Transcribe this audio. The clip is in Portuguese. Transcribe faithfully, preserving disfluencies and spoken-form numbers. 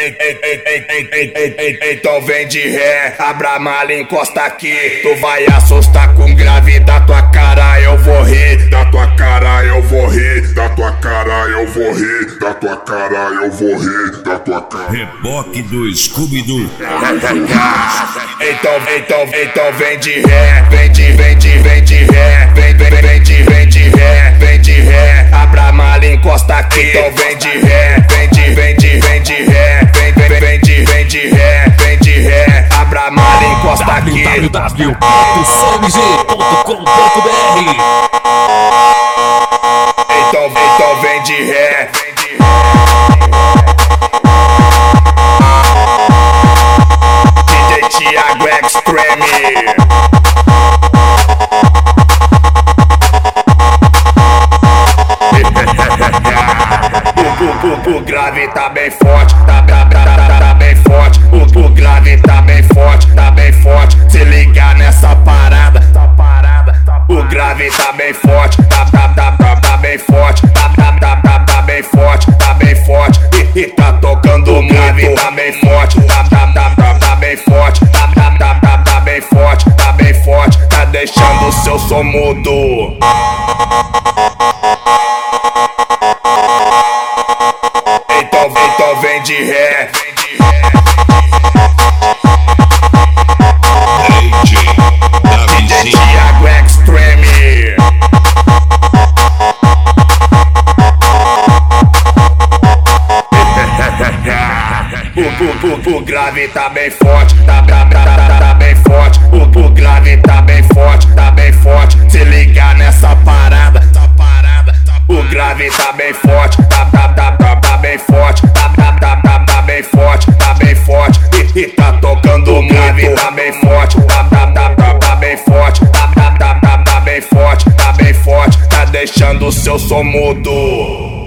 Então vem de ré, abra a mala, encosta aqui. Tu vai assustar com grave, da tua cara eu vou rir. Da tua cara eu vou rir, da tua cara eu vou rir, da tua cara eu vou rir, da tua cara. Reboque do Scooby-Doo. Então, então, então vem de ré, vem de, vem de, vem de ré, vem, vem, vem de, vem de ré, vem de ré, abra a mala, encosta aqui. Então vem de ré, vem de, vem de, vem de ré, vem, vem, vem de, vem de ré, vem de ré, abra a mala, encosta aqui. w w w ponto c m g ponto com ponto b r. Então, então vem de ré, vem de ré. D J Thiago Extreme. O, o, o grave tá bem forte, tá, tá, tá, tá, tá bem forte. O, o grave tá bem forte, tá bem forte. Se ligar nessa parada, tá parada. O grave tá bem forte, tá, tá, tá, tá, tá bem forte, tá, tá, tá, tá, tá bem forte, tá bem forte. E, e tá tocando o grave, tá bem forte, tá, tá, tá, tá, tá bem forte, tá, tá, tá, tá, tá bem forte, tá bem forte. Tá deixando o seu som mudo. Então, então vem de ré, vem de ré. D J Thiago Extreme. O, o, o, o grave tá bem forte, tá, tá, tá, tá, tá bem forte. O, o grave tá bem forte, tá bem forte. Se ligar nessa parada, tá parada. O grave tá bem forte, tá, tá, tá, tá, tá bem forte, tá, tá, tá, tá, tá bem forte, tá bem forte. E, e tá tocando o grave, tá bem forte, tá, tá, tá, tá, tá bem forte, tá, tá, tá, tá, tá bem forte, tá bem forte. Tá deixando o seu som mudo.